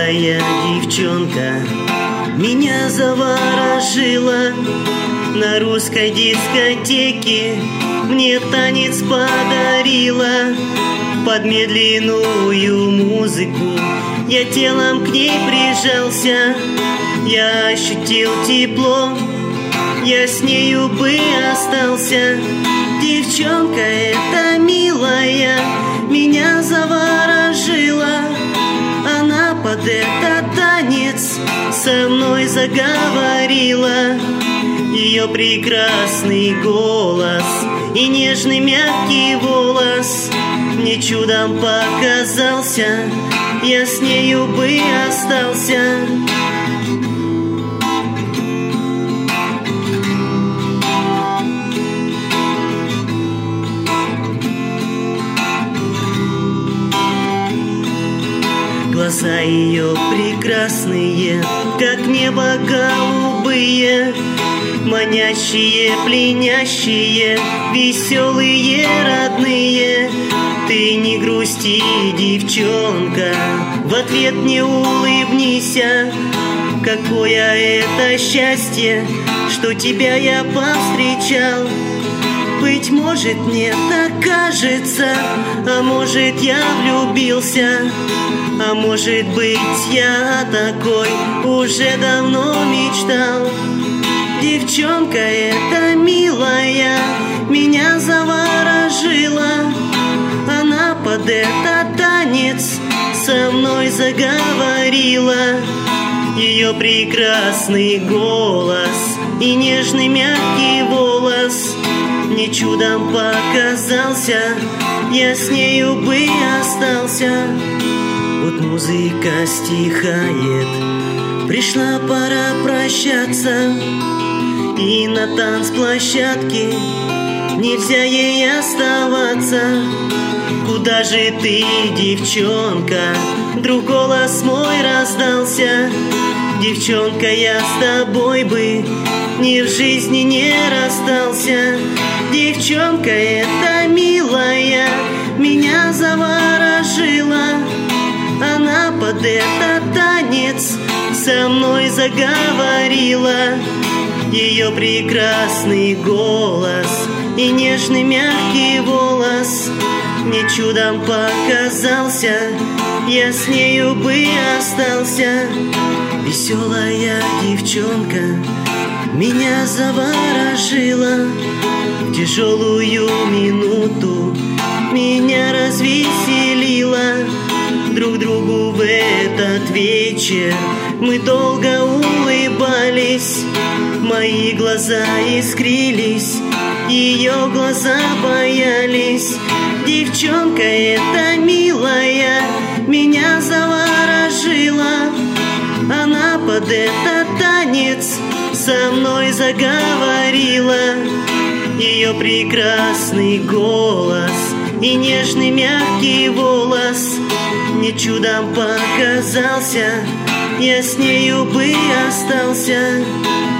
Веселая девчонка меня заворожила. На русской дискотеке мне танец подарила. Под медленную музыку я телом к ней прижался. Я ощутил тепло, я с нею бы остался. Девчонка эта милая меня заворожила. Она под этот танец со мной заговорила. Ее прекрасный голос и нежный мягкий волос мне чудом показался. Я с нею бы остался. Глаза ее прекрасные, как небо голубые, манящие, пленящие, веселые, родные. Ты не грусти, девчонка, в ответ мне улыбнись. Какое это счастье, что тебя я повстречал. Быть может, мне так кажется, а может, я влюбился. А может быть, я такой уже давно мечтал. Девчонка эта милая меня заворожила. Она под этот танец со мной заговорила. Ее прекрасный голос и нежный мягкий волос мне чудом показался. Я с нею бы остался. Вот музыка стихает, пришла пора прощаться. И на танцплощадке нельзя ей оставаться. Куда же ты, девчонка? Вдруг голос мой раздался. Девчонка, я с тобой бы ни в жизни не расстался. Девчонка эта милая меня заворожила. Она под этот танец со мной заговорила. Ее прекрасный голос и нежный мягкий волос мне чудом показался. Я с нею бы остался. Веселая девчонка меня заворожила. В тяжелую минуту меня развеселила. Друг другу в этот вечер мы долго улыбались. Мои глаза искрились, ее глаза боялись. Девчонка эта милая меня заворожила. Она под этот танец со мной заговорила. Ее прекрасный голос и нежный мягкий волос мне чудом показался. Я с нею бы остался.